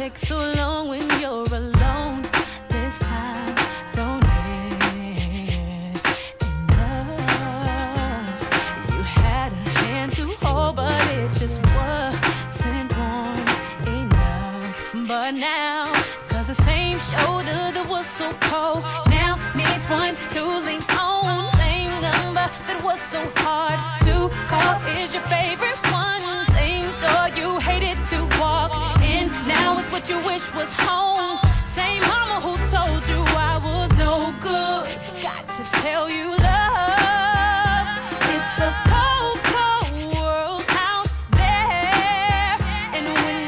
take so long when you're alone. This time, don't hit enough. You had a hand to hold, but it just wasn't warm enough. But now, 'cause the same shoulder that was so cold now needs one to lean on. Same number that was so hard